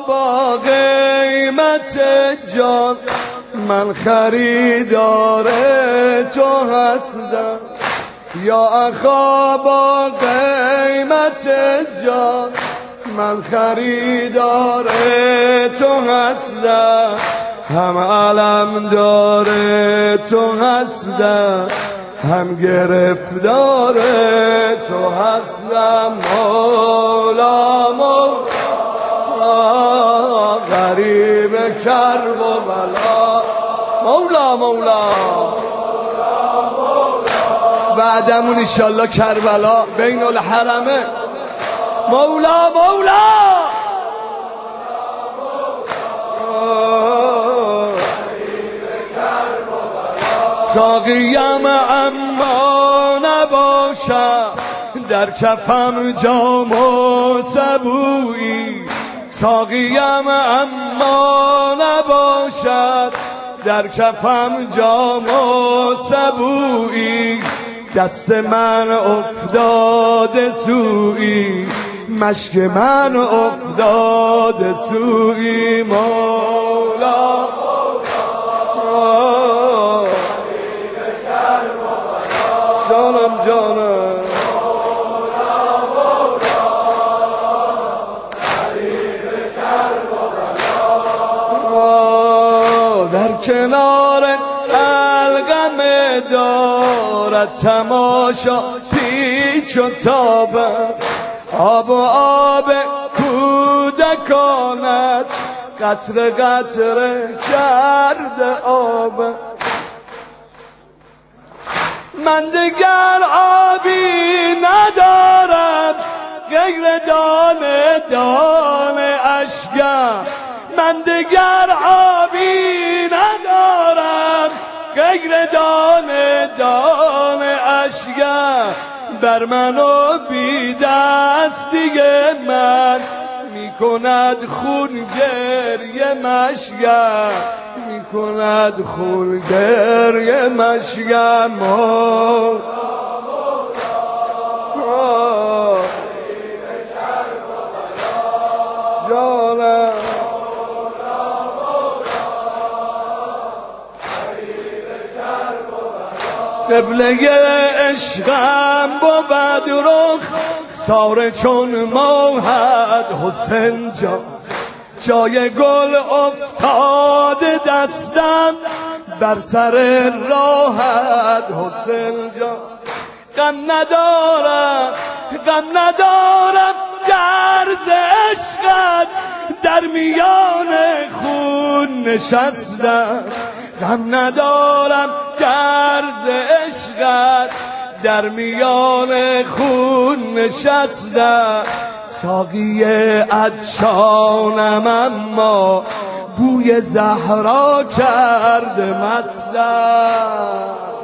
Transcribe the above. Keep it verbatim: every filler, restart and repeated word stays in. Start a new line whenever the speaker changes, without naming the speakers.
با قیمت جان من خریدار تو هستم، یا اخا با قیمت جان من خریدار تو هستم، هم علم داره تو هستم، هم گرفتار تو هستم. مولا مولا غریب کرب و بلا، مولا مولا بعدمون انشالله کربلا بین الحرمه. مولا مولا ساقیم اما نباشد در کفم جام و سبویی، ساقیم اما نباشد در کفم جام و سبویی، دست من افتاده سویی، مشک من افتاده سویی. مولا جانم جانم در کنار القم دارد تماشا پیچ و تابم، آب و آب کودکانت قطره قطره کرده آبم. من دیگر آبی ندارم غیر دانه دانه اشکم، من دیگر آبی ندارم غیر دانه دانه اشکم، بر من و بی دستی من میکند خون گریه مشکم، میکند خون گریه مشکم. جانم قبله عشقم بود رخ ساره چون ماهد حسین جان، جای گل افتاده دستم بر سر راحت حسین جان. غم ندارم غم ندارم درز عشقت در میان خون نشستم، غم ندارم درز عشقت در میان خون نشستم، ساقی عطشانم اما بوی زهرا کرده مستم.